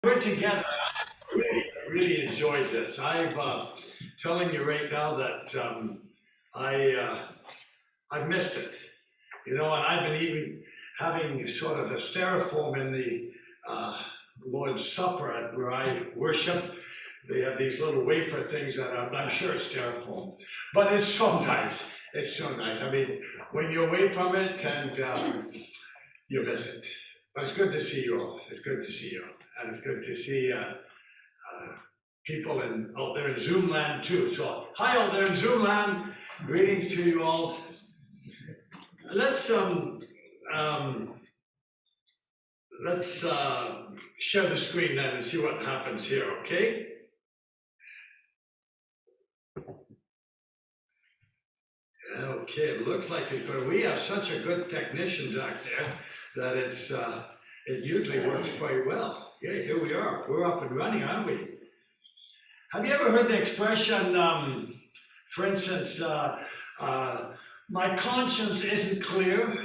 We're together. I really enjoyed this. I've telling you right now that I I've missed it. And I've been even having sort of a styrofoam in the uh, Lord's Supper where I worship. They have these little wafer things that I'm sure it's styrofoam, but it's so nice. It's so nice. I mean, when you're away from it and you miss it. But it's good to see you all. It's good to see you all. And it's good to see people out there in Zoom land too. So hi out there in Zoom land. Greetings to you all. Let's um, share the screen then and see what happens here. Okay. Okay. It looks like it's good. We have such a good technician back there that it usually works quite well. Yeah. Here we are. We're up and running, aren't we? Have you ever heard the expression, for instance, my conscience isn't clear?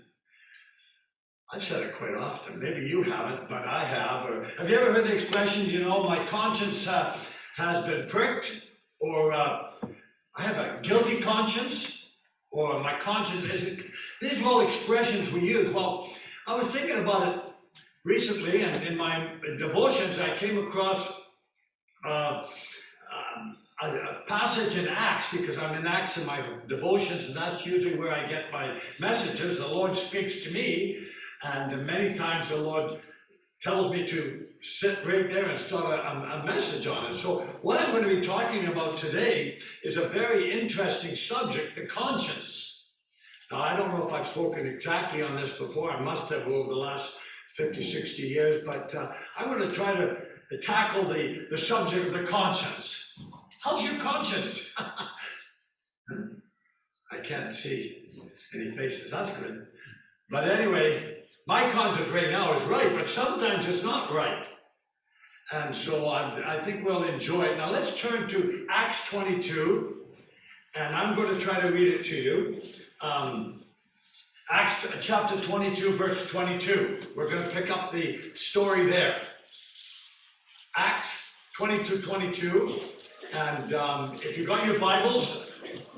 I've said it quite often. Maybe you haven't, but I have. Or have you ever heard the expression, my conscience has been pricked? Or I have a guilty conscience? Or my conscience isn't. These are all expressions we use. Well, I was thinking about it recently, and in my devotions, I came across uh, a passage in Acts, because I'm in Acts in my devotions, and that's usually where I get my messages. The Lord speaks to me, and many times the Lord tells me to sit right there and start a message on it. So what I'm going to be talking about today is a very interesting subject, the conscience. Now, I don't know if I've spoken exactly on this before. I must have over the last 50, 60 years, but I'm going to try to tackle the subject of the conscience. How's your conscience? I can't see any faces. That's good. But anyway, my conscience right now is right, but sometimes it's not right. And so I think we'll enjoy it. Now let's turn to Acts 22, and I'm going to try to read it to you. Acts chapter 22, verse 22. We're going to pick up the story there. Acts 22:22. And if you've got your Bibles,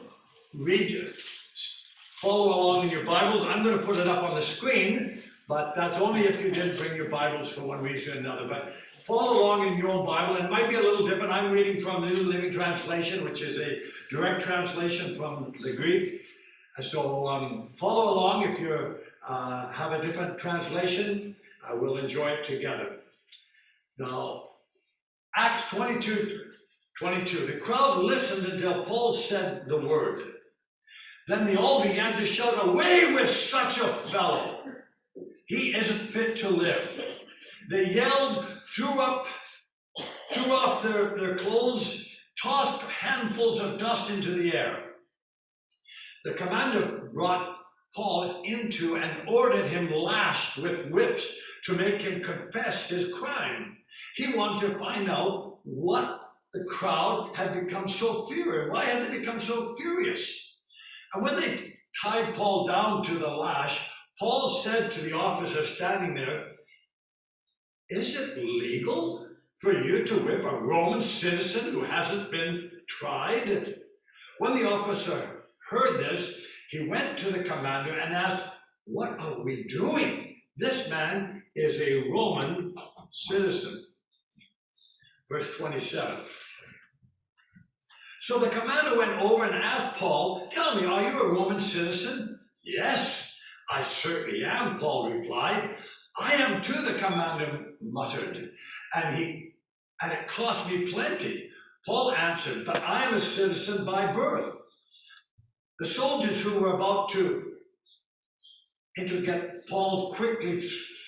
follow along in your Bibles. I'm going to put it up on the screen, but that's only if you didn't bring your Bibles for one reason or another. But follow along in your own Bible. It might be a little different. I'm reading from the New Living Translation, which is a direct translation from the Greek. So follow along. If you have a different translation, we'll enjoy it together. Now, Acts 22:22. The crowd listened until Paul said the word. Then they all began to shout, "Away with such a fellow! He isn't fit to live." They yelled, threw off their clothes, tossed handfuls of dust into the air. The commander brought Paul into and ordered him lashed with whips to make him confess his crime. He wanted to find out what the crowd had become so furious. Why had they become so furious? And when they tied Paul down to the lash, Paul said to the officer standing there, "Is it legal for you to whip a Roman citizen who hasn't been tried?" When the officer heard this, he went to the commander and asked, "What are we doing? This man is a Roman citizen." Verse 27. So the commander went over and asked Paul, "Tell me, are you a Roman citizen?" "Yes, I certainly am," Paul replied. "I am too," the commander muttered, and it cost me plenty. Paul answered, "But I am a citizen by birth." The soldiers who were about to interget Paul quickly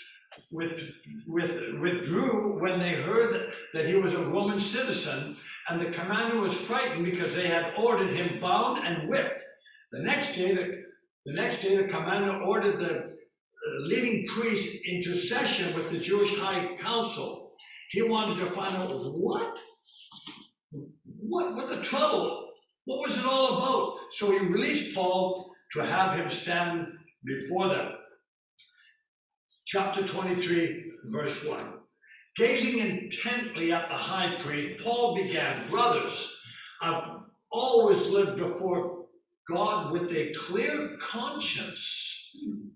withdrew when they heard that he was a Roman citizen, and the commander was frightened because they had ordered him bound and whipped. The next day, the commander ordered the leading priest into session with the Jewish High Council. He wanted to find out what the trouble, what was it all about? So he released Paul to have him stand before them. Chapter 23, verse 1. Gazing intently at the high priest, Paul began, "Brothers, I've always lived before God with a clear conscience.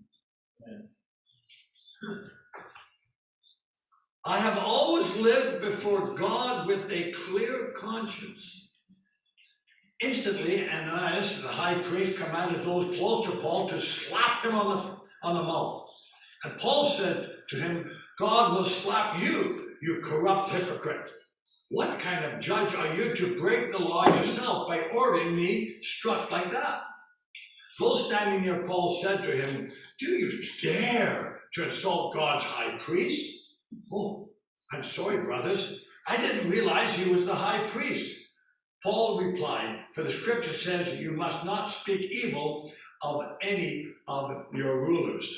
I have always lived before God with a clear conscience." Instantly, Ananias, the high priest, commanded those close to Paul to slap him on the mouth. And Paul said to him, "God will slap you, you corrupt hypocrite. What kind of judge are you to break the law yourself by ordering me struck like that?" Those standing near Paul said to him, "Do you dare to insult God's high priest?" "Oh, I'm sorry, brothers. I didn't realize he was the high priest." Paul replied, "For the scripture says you must not speak evil of any of your rulers."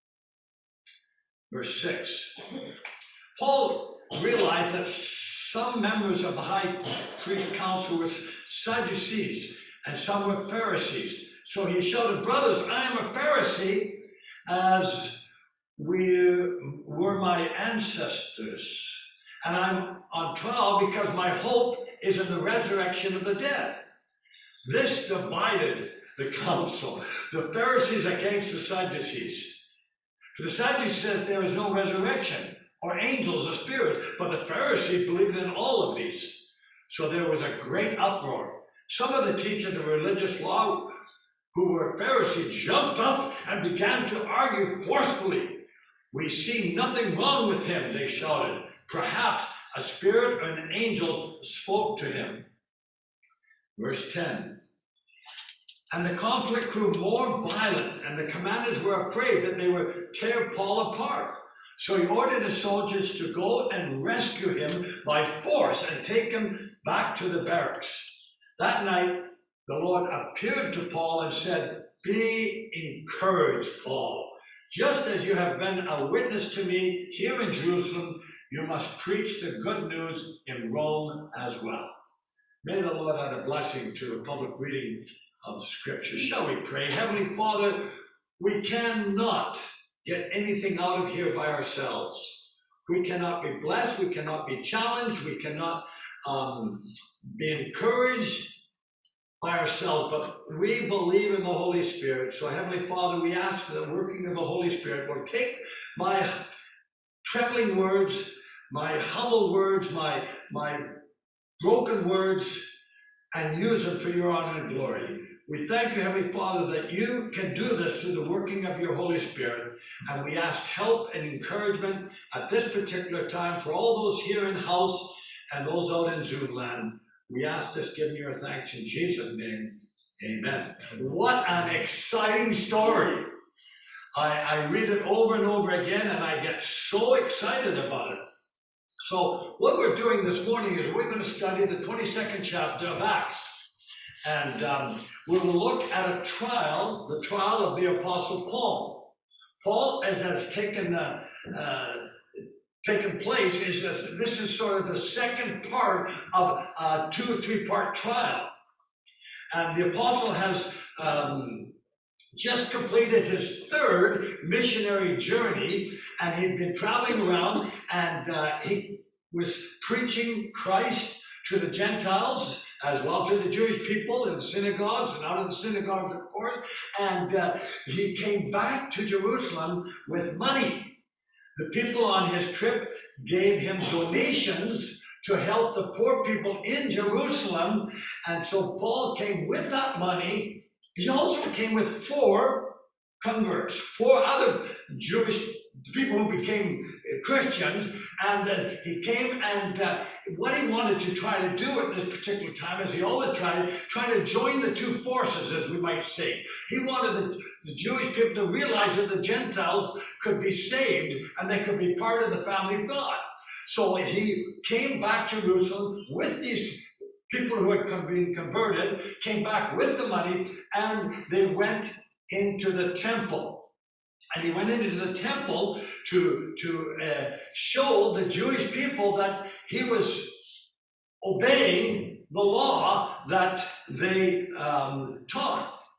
Verse 6. Paul realized that some members of the high priest council were Sadducees and some were Pharisees. So he shouted, "Brothers, I am a Pharisee, as were my ancestors. And I'm on trial because my hope is in the resurrection of the dead." This divided the council, the Pharisees against the Sadducees. For the Sadducees says there is no resurrection, or angels, or spirits, but the Pharisees believed in all of these. So there was a great uproar. Some of the teachers of religious law who were Pharisees jumped up and began to argue forcefully. "We see nothing wrong with him," they shouted. "Perhaps a spirit or an angel spoke to him." Verse 10. And the conflict grew more violent, and the commanders were afraid that they would tear Paul apart. So he ordered his soldiers to go and rescue him by force and take him back to the barracks. That night, the Lord appeared to Paul and said, "Be encouraged, Paul. Just as you have been a witness to me here in Jerusalem, you must preach the good news in Rome as well." May the Lord add a blessing to the public reading of Scripture. Shall we pray? Heavenly Father, we cannot get anything out of here by ourselves. We cannot be blessed. We cannot be challenged. We cannot be encouraged by ourselves, but we believe in the Holy Spirit. So Heavenly Father, we ask that the working of the Holy Spirit will take my trembling words, my humble words, my broken words, and use them for your honor and glory. We thank you, Heavenly Father, that you can do this through the working of your Holy Spirit. And we ask help and encouragement at this particular time for all those here in house and those out in Zoom land. We ask this, giving your thanks in Jesus' name. Amen. What an exciting story. I read it over and over again, and I get so excited about it. So what we're doing this morning is we're going to study the 22nd chapter of Acts. And we will look at a trial, the trial of the Apostle Paul. Paul, as has taken place, is that this is sort of the second part of a 2 or 3 part trial. And the Apostle has just completed his 3rd missionary journey, and he'd been traveling around, and he was preaching Christ to the Gentiles, as well to the Jewish people in the synagogues and out of the synagogues, of course. And he came back to Jerusalem with money. The people on his trip gave him donations to help the poor people in Jerusalem. And so Paul came with that money. He also came with 4 converts, 4 other Jewish people who became Christians. And he came, and what he wanted to try to do at this particular time, as he always trying to join the 2 forces, as we might say. He wanted the Jewish people to realize that the Gentiles could be saved and they could be part of the family of God. So he came back to Jerusalem with these people who had been converted, came back with the money, and they went into the temple. And he went into the temple to show the Jewish people that he was obeying the law that they taught.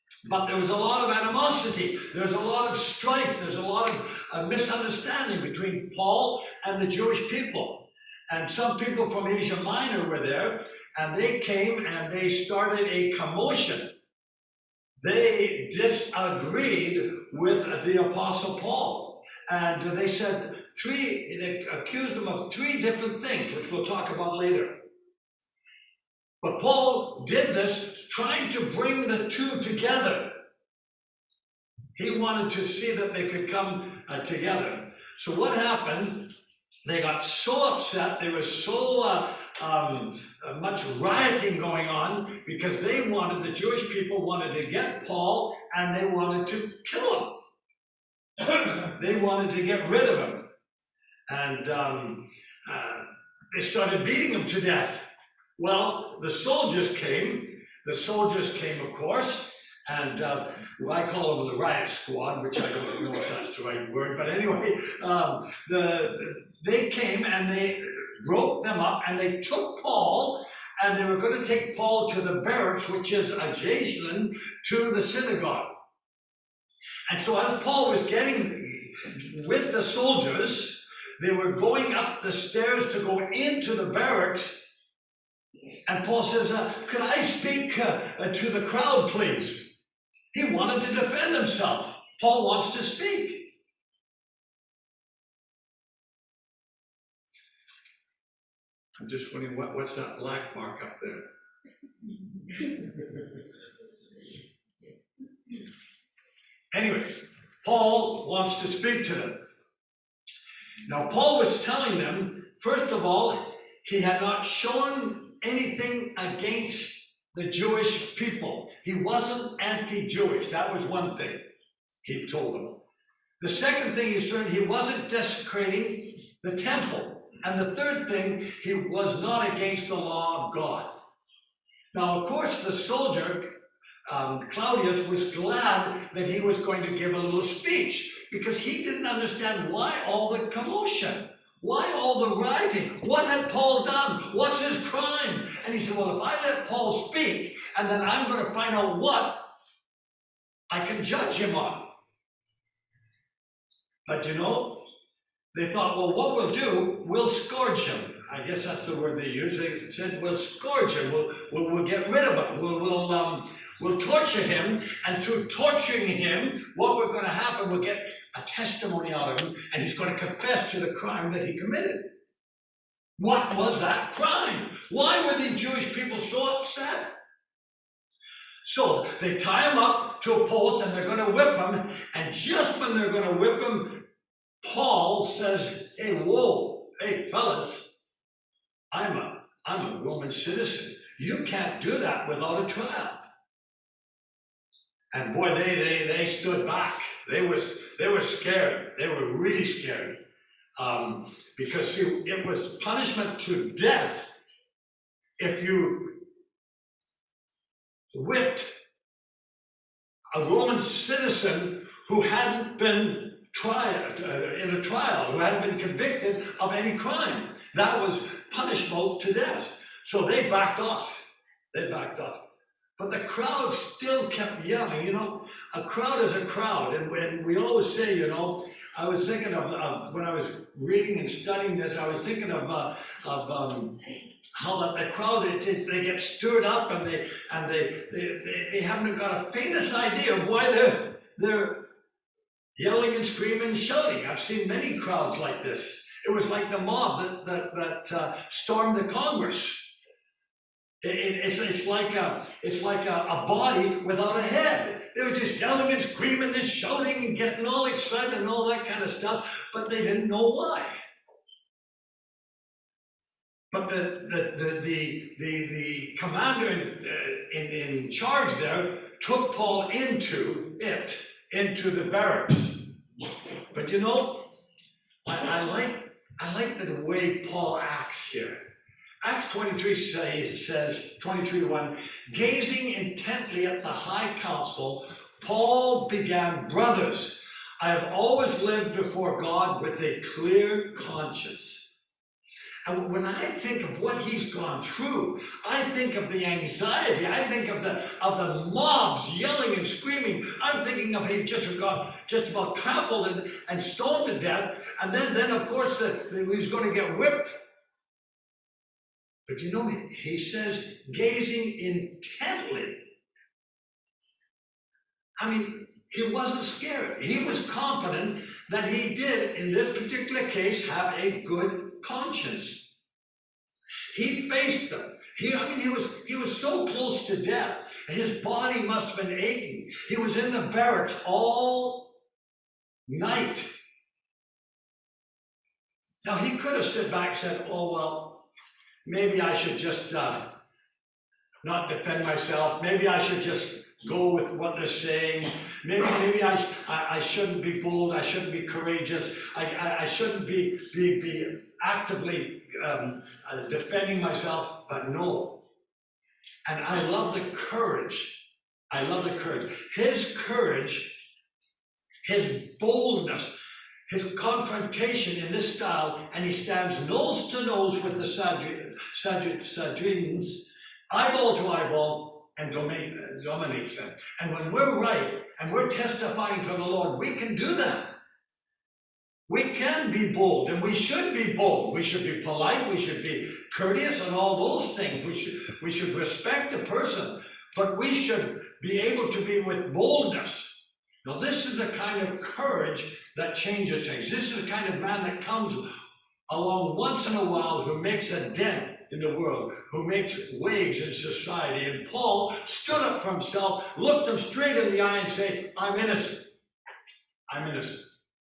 But there was a lot of animosity. There's a lot of strife. There's a lot of misunderstanding between Paul and the Jewish people. And some people from Asia Minor were there, and they came and they started a commotion. They disagreed with the Apostle Paul. And they said they accused him of 3 different things, which we'll talk about later. But Paul did this trying to bring the 2 together. He wanted to see that they could come together. So what happened? They got so upset. There was so much rioting going on because the Jewish people wanted to get Paul and they wanted to kill him. They wanted to get rid of him. And they started beating him to death. Well, the soldiers came. The soldiers came, of course, and I call them the riot squad, which I don't know if that's the right word, but anyway, they came and they broke them up and they took Paul and they were going to take Paul to the barracks, which is adjacent to the synagogue. And so as Paul was getting with the soldiers, they were going up the stairs to go into the barracks. And Paul says, could I speak to the crowd, please? He wanted to defend himself. Paul wants to speak. I'm just wondering, what's that black mark up there? Anyway, Paul wants to speak to them. Now, Paul was telling them, first of all, he had not shown anything against the Jewish people. He wasn't anti-Jewish. That was one thing he told them. The second thing he said, he wasn't desecrating the temple. And the third thing, he was not against the law of God. Now, of course, the soldier, Claudius, was glad that he was going to give a little speech because he didn't understand why all the commotion. Why all the rioting? What had Paul done? What's his crime? And he said, well, if I let Paul speak, and then I'm going to find out what I can judge him on. But you know, they thought, well, what we'll do, we'll scourge him. I guess that's the word they used. They said, we'll scourge him. We'll get rid of him. We'll torture him. And through torturing him, what we're going to happen, we'll get a testimony out of him, and he's going to confess to the crime that he committed. What was that crime? Why were the Jewish people so upset? So they tie him up to a post, and they're going to whip him. And just when they're going to whip him, Paul says, hey, whoa, hey, fellas, I'm a Roman citizen. You can't do that without a trial. And boy, they stood back. They were scared. They were really scared. Because see, it was punishment to death if you whipped a Roman citizen who hadn't been tried in a trial, who hadn't been convicted of any crime. That was punishable to death. So they backed off. They backed off. But the crowd still kept yelling. You know, a crowd is a crowd. And when we always say, you know, I was thinking of when I was reading and studying this, I was thinking of how the crowd, they get stirred up and they haven't got a faintest idea of why they're yelling and screaming and shouting. I've seen many crowds like this. It was like the mob that stormed the Congress. It's like a body without a head. They were just yelling and screaming and shouting and getting all excited and all that kind of stuff, but they didn't know why. But the commander in charge there took Paul into the barracks. But you know, I like the way Paul acts here. Acts 23 says, 23:1, gazing intently at the high council, Paul began, brothers, I have always lived before God with a clear conscience. And when I think of what he's gone through, I think of the anxiety, I think of the mobs yelling and screaming. I'm thinking of he just about trampled and stoned to death, and then of course he's going to get whipped. But he says, gazing intently. I mean, he wasn't scared. He was confident that he did, in this particular case, have a good conscience. He faced them. He was so close to death. His body must have been aching. He was in the barracks all night. Now, he could have sit back and said, oh, well, maybe I should just not defend myself. Maybe I should just go with what they're saying. Maybe I shouldn't be bold. I shouldn't be courageous. I shouldn't be actively defending myself. But no. And I love the courage. I love the courage. His courage, his boldness, his confrontation in this style, and he stands nose to nose with the Sanhedrins, eyeball to eyeball, and dominates them. And when we're right and we're testifying from the Lord, we can do that. We can be bold, and we should be bold. We should be polite. We should be courteous and all those things. We should respect the person, but we should be able to be with boldness. Now, this is the kind of courage that changes things. This is the kind of man that comes along once in a while who makes a dent in the world, who makes waves in society. And Paul stood up for himself, looked him straight in the eye and said, I'm innocent. I'm innocent.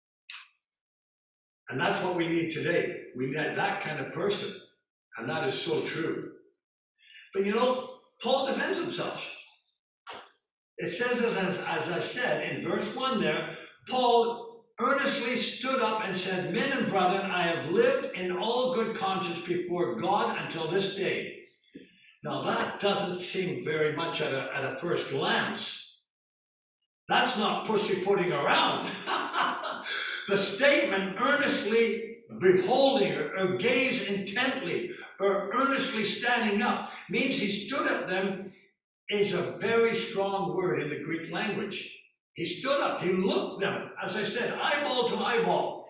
And that's what we need today. We need that kind of person. And that is so true. But Paul defends himself. It says, as I said in verse 1 there, Paul earnestly stood up and said, men and brethren, I have lived in all good conscience before God until this day. Now that doesn't seem very much at a first glance. That's not pussyfooting around. The statement earnestly beholding or gaze intently or earnestly standing up means he stood at them is a very strong word in the Greek language. He stood up, he looked them, as I said, eyeball to eyeball.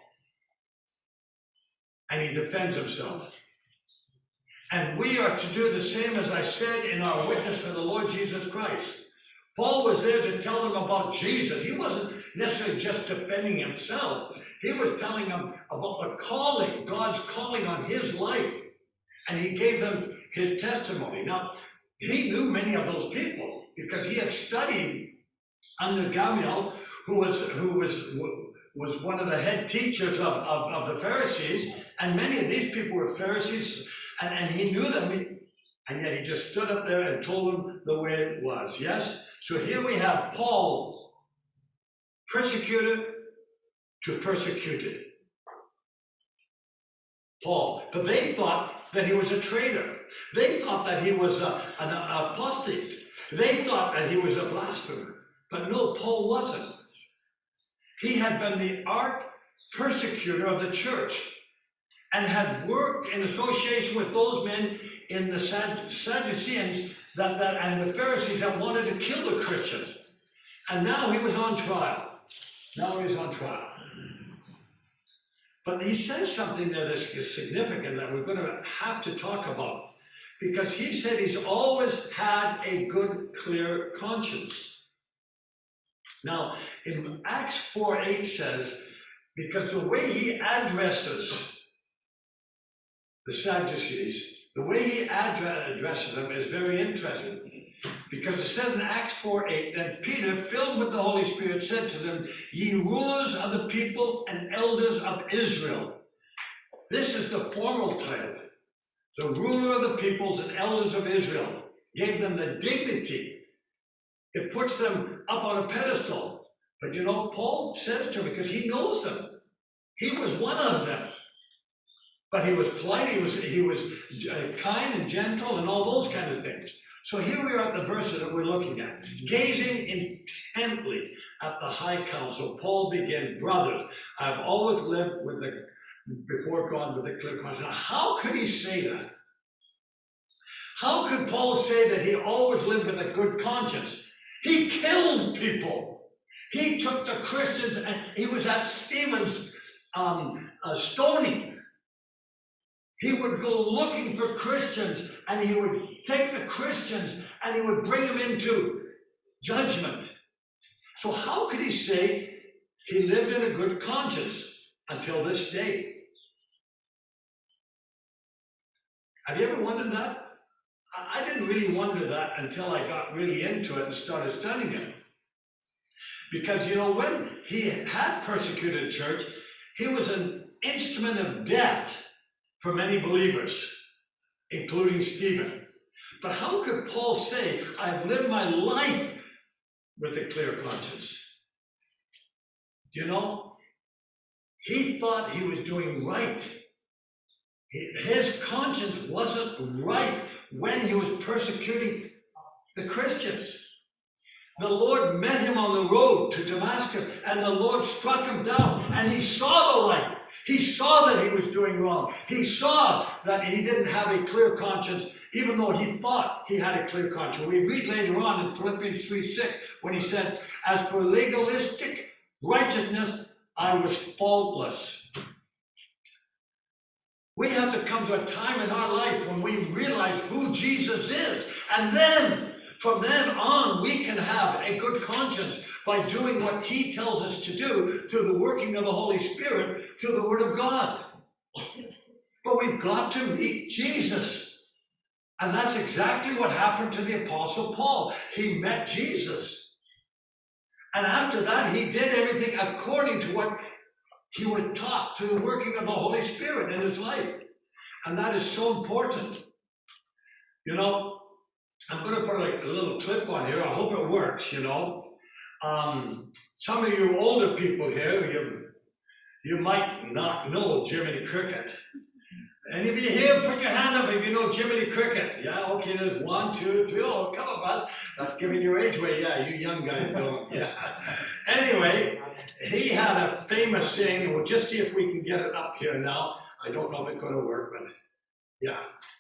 And he defends himself. And we are to do the same, as I said, in our witness for the Lord Jesus Christ. Paul was there to tell them about Jesus. He wasn't necessarily just defending himself. He was telling them about the calling, God's calling on his life. And he gave them his testimony. Now, he knew many of those people because he had studied under Gamaliel, who was one of the head teachers of the Pharisees. And many of these people were Pharisees, and he knew them. And yet he just stood up there and told them the way it was. Yes? So here we have Paul, persecuted to persecuted. Paul. But they thought that he was a traitor. They thought that he was an apostate. They thought that he was a blasphemer. But no, Paul wasn't. He had been the persecutor of the church and had worked in association with those men in the Sadduceans and the Pharisees that wanted to kill the Christians. And now he was on trial. Now he was on trial. But he says something there that's significant that we're going to have to talk about. Because he said he's always had a good, clear conscience. Now, in Acts 4:8 says, because the way he addresses the Sadducees, the way he addresses them is very interesting. Because it says in Acts 4:8, then Peter, filled with the Holy Spirit, said to them, ye rulers of the people and elders of Israel. This is the formal title. The ruler of the peoples and elders of Israel. Gave them the dignity. It puts them up on a pedestal. But Paul says to them, because he knows them. He was one of them. But he was polite, he was kind and gentle and all those kind of things. So here we are at the verses that we're looking at. Gazing intently at the high council, Paul begins, brothers, I've always lived with the before God with a clear conscience. Now, how could he say that? How could Paul say that he always lived with a good conscience? He killed people. He took the Christians and he was at Stephen's stoning. He would go looking for Christians and he would take the Christians and he would bring them into judgment. So how could he say he lived in a good conscience until this day? Have you ever wondered that? I didn't really wonder that until I got really into it and started studying it. Because, you know, when he had persecuted the church, he was an instrument of death for many believers, including Stephen. But how could Paul say, I've lived my life with a clear conscience? You know, he thought he was doing right. His conscience wasn't right when he was persecuting the Christians. The Lord met him on the road to Damascus, and the Lord struck him down, and he saw the light. He saw that he was doing wrong. He saw that he didn't have a clear conscience, even though he thought he had a clear conscience. We read later on in Philippians 3:6 when he said, as for legalistic righteousness, I was faultless. We have to come to a time in our life when we realize who Jesus is. And then, from then on, we can have a good conscience by doing what he tells us to do through the working of the Holy Spirit, through the Word of God. But we've got to meet Jesus. And that's exactly what happened to the Apostle Paul. He met Jesus. And after that, he did everything according to what he was taught through the working of the Holy Spirit in his life. And that is so important. You know, I'm going to put a little clip on here. I hope it works, you know. Some of you older people here, you might not know Jiminy Cricket. Any of you here, put your hand up if you know Jiminy Cricket. Yeah, okay, there's 1, 2, 3. Oh, come on, bud. That's giving your age away. Yeah, you young guys don't. Yeah. Anyway, he had a famous saying, and we'll just see if we can get it up here now. I don't know if it's going to work, but yeah.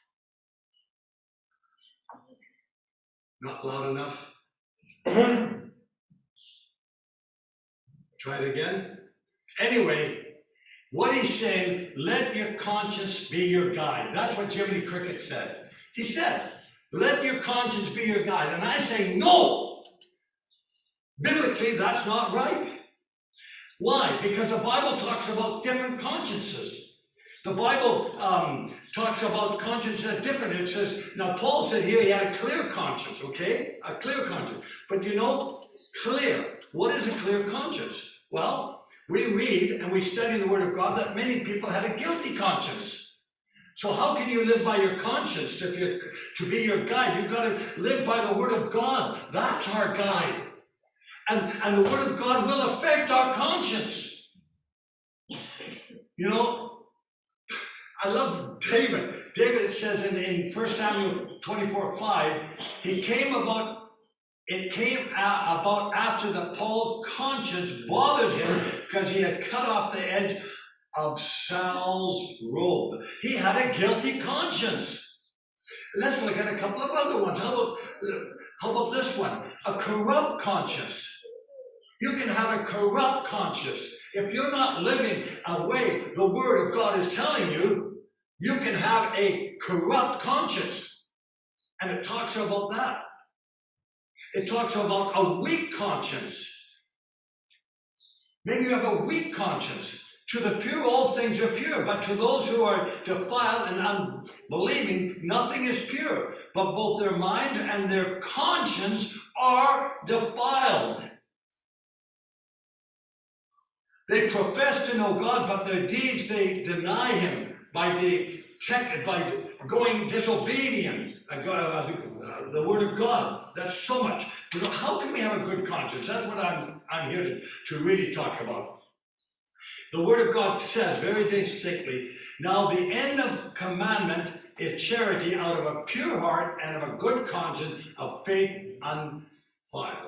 Not loud enough. Try it again. Anyway, what he's saying, let your conscience be your guide. That's what Jiminy Cricket said. He said, let your conscience be your guide. And I say, no. Biblically, that's not right. Why? Because the Bible talks about different consciences. The Bible talks about conscience as different. It says, now Paul said here he had a clear conscience, okay? A clear conscience. But you know, clear. What is a clear conscience? Well, we read and we study the Word of God that many people had a guilty conscience. So how can you live by your conscience if you're to be your guide? You've got to live by the Word of God. That's our guide. And the Word of God will affect our conscience. You know, I love David. David, it says in 1 Samuel 24:5, it came about after that Paul's conscience bothered him because he had cut off the edge of Saul's robe. He had a guilty conscience. Let's look at a couple of other ones. How about this one? A corrupt conscience. You can have a corrupt conscience. If you're not living a way the Word of God is telling you, you can have a corrupt conscience. And it talks about that. It talks about a weak conscience. Maybe you have a weak conscience. To the pure, all things are pure. But to those who are defiled and unbelieving, nothing is pure. But both their mind and their conscience are defiled. They profess to know God, but their deeds they deny Him by going disobedient. The Word of God. That's so much. You know, how can we have a good conscience? That's what I'm here to really talk about. The Word of God says very distinctly, now the end of commandment is charity out of a pure heart and of a good conscience of faith undefiled.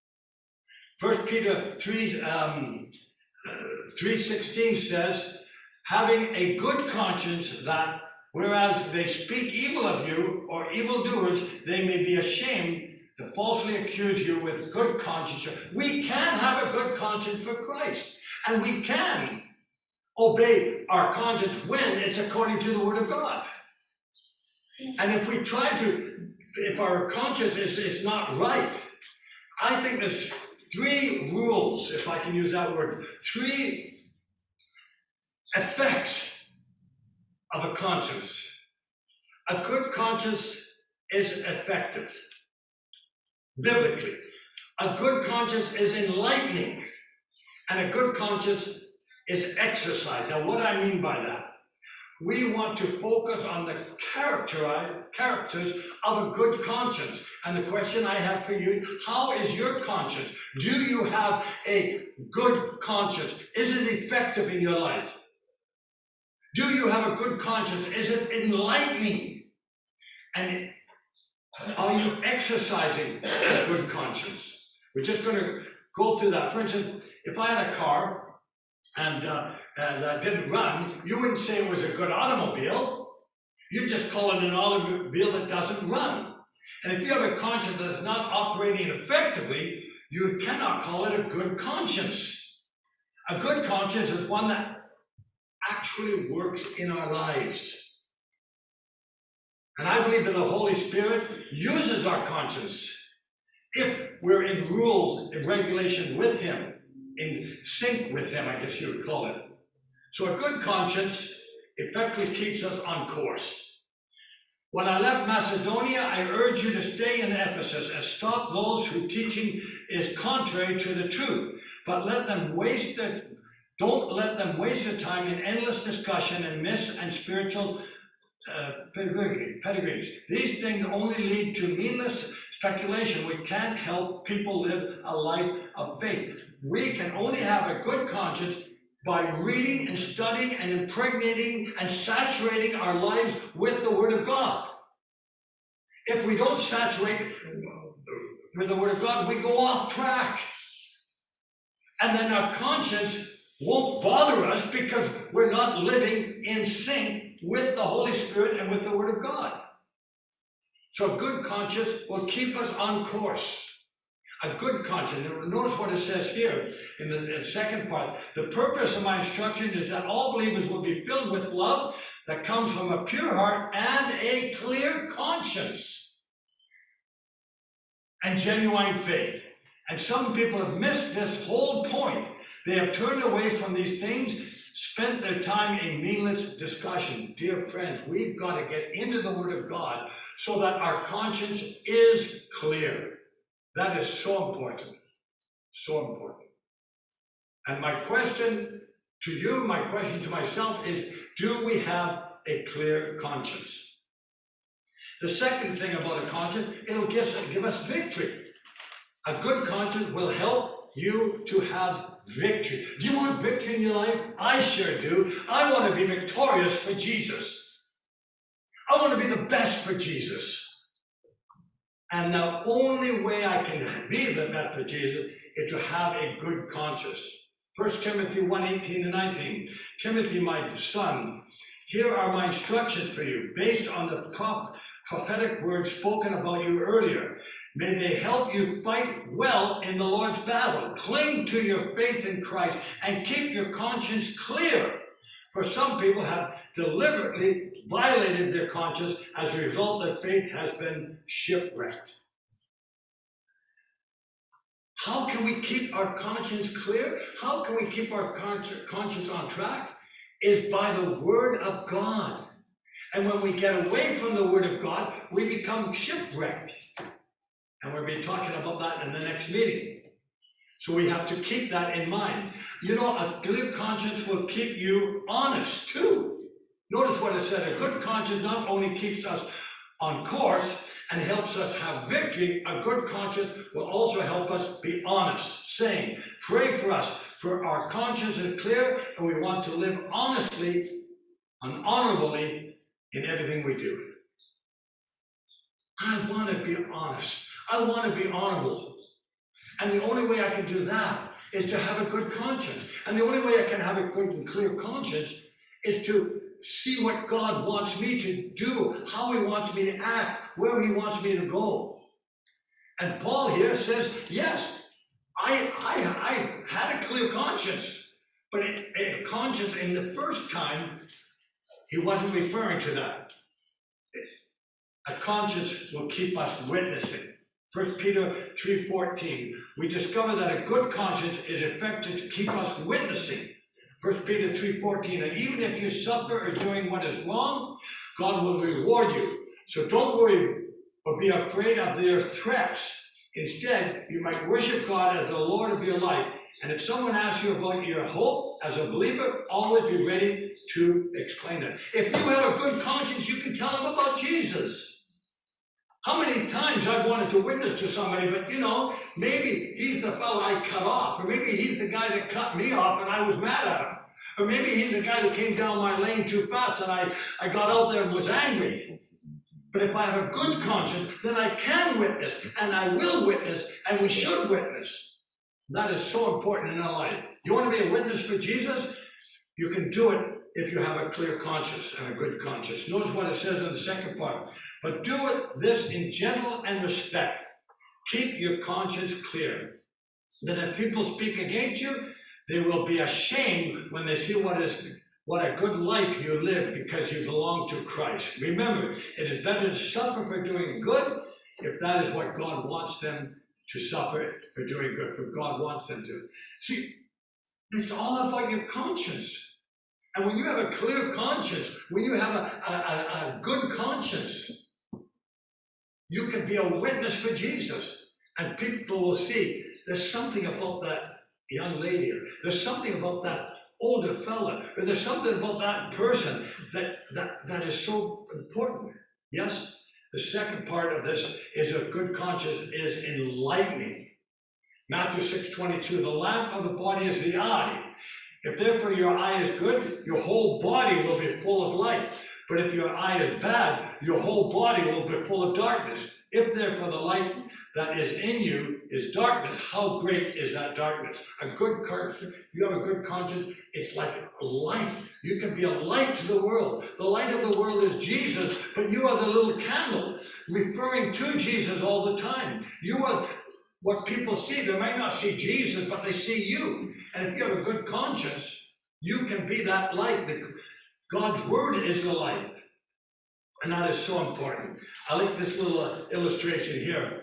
1 Peter 3:16 says, having a good conscience, that whereas they speak evil of you or evildoers, they may be ashamed to falsely accuse you with good conscience. We can have a good conscience for Christ, and we can obey our conscience when it's according to the Word of God. And if we try to, if our conscience is not right, I think there's 3 rules, if I can use that word, 3 effects of a conscience. A good conscience is effective, biblically. A good conscience is enlightening, and a good conscience is exercise. Now, what I mean by that? We want to focus on the characters of a good conscience. And the question I have for you, how is your conscience? Do you have a good conscience? Is it effective in your life? Do you have a good conscience? Is it enlightening? And are you exercising a good conscience? We're just going to go through that. For instance, if I had a car and didn't run, you wouldn't say it was a good automobile. You'd just call it an automobile that doesn't run. And if you have a conscience that is not operating effectively, you cannot call it a good conscience. A good conscience is one that actually works in our lives. And I believe that the Holy Spirit uses our conscience if we're in rules and regulation with Him, in sync with Him, I guess you would call it. So a good conscience effectively keeps us on course. When I left Macedonia, I urge you to stay in Ephesus and stop those whose teaching is contrary to the truth. But don't let them waste their time in endless discussion and myths and spiritual pedigrees. These things only lead to meaningless speculation. We can't help people live a life of faith. We can only have a good conscience by reading and studying and impregnating and saturating our lives with the Word of God. If we don't saturate with the Word of God, we go off track. And then our conscience won't bother us because we're not living in sync with the Holy Spirit and with the Word of God. So a good conscience will keep us on course. A good conscience. Notice what it says here in the second part. The purpose of my instruction is that all believers will be filled with love that comes from a pure heart and a clear conscience and genuine faith. And some people have missed this whole point. They have turned away from these things, spent their time in meaningless discussion. Dear friends, we've got to get into the Word of God so that our conscience is clear. That is so important. So important. And my question to you, my question to myself is, do we have a clear conscience? The second thing about a conscience, it'll give us victory. A good conscience will help you to have victory. Do you want victory in your life? I sure do. I want to be victorious for Jesus. I want to be the best for Jesus. And the only way I can be the best for Jesus is to have a good conscience. 1 Timothy 1:18-19. Timothy, my son, here are my instructions for you, based on the prophetic words spoken about you earlier. May they help you fight well in the Lord's battle. Cling to your faith in Christ and keep your conscience clear. For some people have deliberately violated their conscience. As a result, their faith has been shipwrecked. How can we keep our conscience clear? How can we keep our conscience on track? Is by the Word of God. And when we get away from the Word of God, we become shipwrecked. And we'll be talking about that in the next meeting. So we have to keep that in mind. You know, a clear conscience will keep you honest too. Notice what it said. A good conscience not only keeps us on course and helps us have victory, a good conscience will also help us be honest, saying, pray for us, for our conscience is clear and we want to live honestly and honorably in everything we do. I want to be honest. I want to be honorable. And the only way I can do that is to have a good conscience. And the only way I can have a good and clear conscience is to see what God wants me to do, how he wants me to act, where he wants me to go. And Paul here says, yes, I had a clear conscience, but a conscience in the first time, he wasn't referring to that. A conscience will keep us witnessing. 1 Peter 3:14, we discover that a good conscience is effective to keep us witnessing. 1 Peter 3:14, and even if you suffer or doing what is wrong, God will reward you. So don't worry or be afraid of their threats. Instead, you might worship God as the Lord of your life. And if someone asks you about your hope as a believer, always be ready to explain it. If you have a good conscience, you can tell them about Jesus. How many times I've wanted to witness to somebody, but maybe he's the fellow I cut off, or maybe he's the guy that cut me off and I was mad at him. Or maybe he's the guy that came down my lane too fast and I got out there and was angry. But if I have a good conscience, then I can witness, and I will witness, and we should witness. That is so important in our life. You want to be a witness for Jesus? You can do it if you have a clear conscience and a good conscience. Notice what it says in the second part. But do this in gentle and respect. Keep your conscience clear. That if people speak against you, they will be ashamed when they see what a good life you live because you belong to Christ. Remember, it is better to suffer for doing good if that is what God wants them to suffer for doing good, for God wants them to. See, it's all about your conscience. And when you have a clear conscience, when you have a good conscience, you can be a witness for Jesus. And people will see there's something about that young lady, or there's something about that older fella, or there's something about that person that is so important. Yes? The second part of this is a good conscience is enlightening. Matthew 6:22, the lamp of the body is the eye. If therefore your eye is good, your whole body will be full of light. But if your eye is bad, your whole body will be full of darkness. If therefore the light that is in you is darkness, how great is that darkness? A good conscience, if you have a good conscience, it's like a light. You can be a light to the world. The light of the world is Jesus, but you are the little candle referring to Jesus all the time. You are what people see. They might not see Jesus, but they see you. And if you have a good conscience, you can be that light. God's word is the light. And that is so important. I like this little illustration here.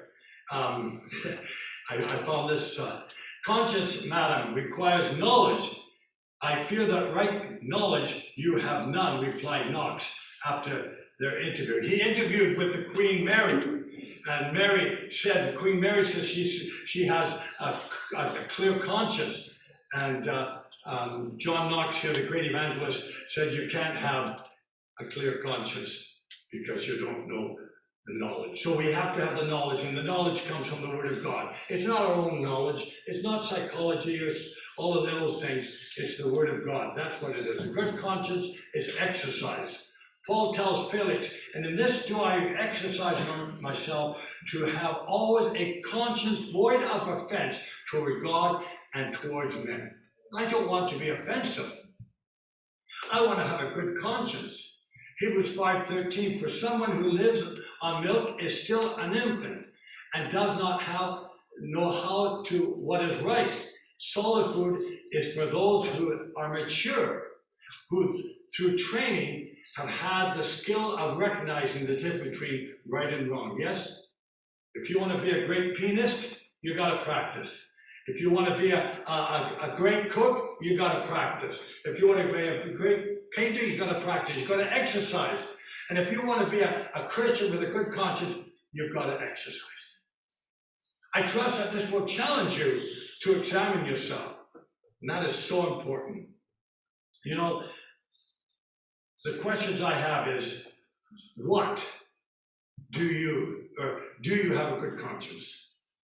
I found this. Conscience, madam, requires knowledge. I fear that right knowledge you have none, replied Knox after their interview. He interviewed with the Queen Mary. And Queen Mary says she has a clear conscience. And John Knox here, the great evangelist, said you can't have a clear conscience because you don't know the knowledge. So we have to have the knowledge, and the knowledge comes from the Word of God. It's not our own knowledge. It's not psychology or all of those things. It's the Word of God. That's what it is. A good conscience is exercise. Paul tells Felix, and in this do I exercise myself to have always a conscience void of offense toward God and towards men. I don't want to be offensive. I want to have a good conscience. Hebrews 5:13, for someone who lives on milk is still an infant and does not know how to what is right. Solid food is for those who are mature, who through training have had the skill of recognizing the difference between right and wrong. Yes? If you want to be a great pianist, you got to practice. If you want to be a great cook, you got to practice. If you want to be a great painter, you got to practice. You got to exercise. And if you want to be a Christian with a good conscience, you've got to exercise. I trust that this will challenge you to examine yourself. And that is so important. You know, the questions I have is, what do you have a good conscience?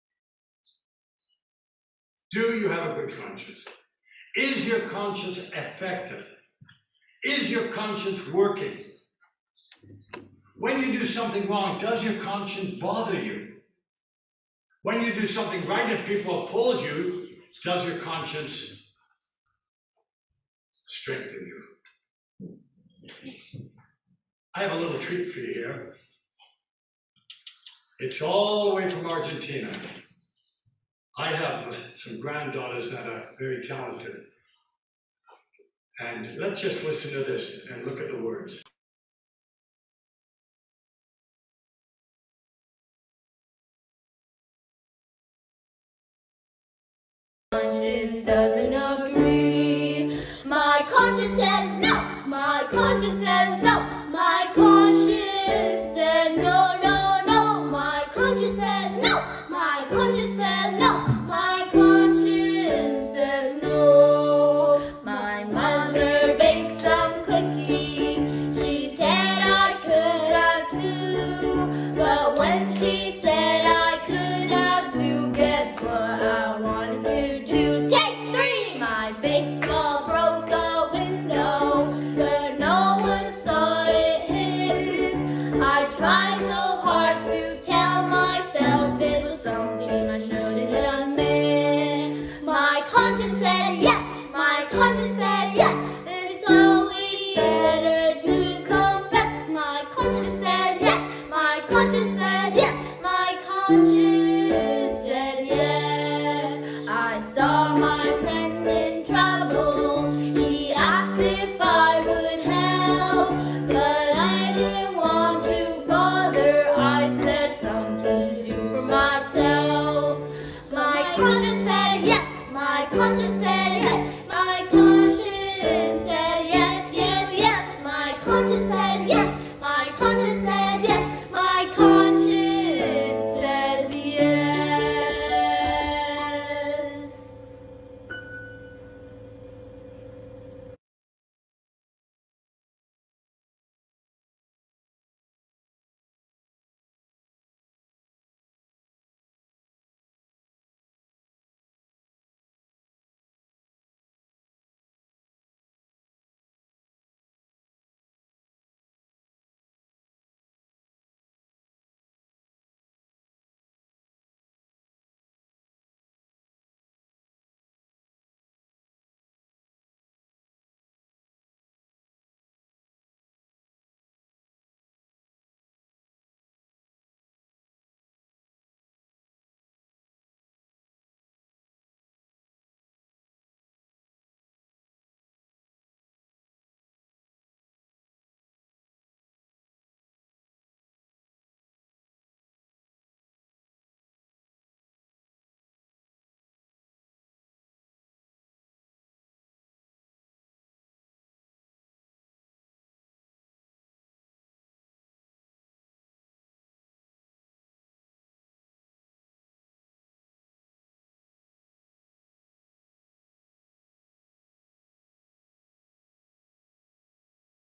Do you have a good conscience? Is your conscience effective? Is your conscience working? When you do something wrong, does your conscience bother you? When you do something right and people oppose you, does your conscience strengthen you? I have a little treat for you here. It's all the way from Argentina. I have some granddaughters that are very talented. And let's just listen to this and look at the words. Conscience doesn't agree. My conscience says no. My conscience says no. My conscience says no, no, no. My conscience says no. My conscience says no. My conscience says no. My mother baked some cookies. She said I could have two, but when she said I could have two, guess what I wanted to do? Take three! My baseball broke a window, but no one saw it hit. I tried so hard to tell myself this was something I shouldn't admit. My conscience said yes. My conscience said yes. It's always better to confess. My conscience said yes. My conscience said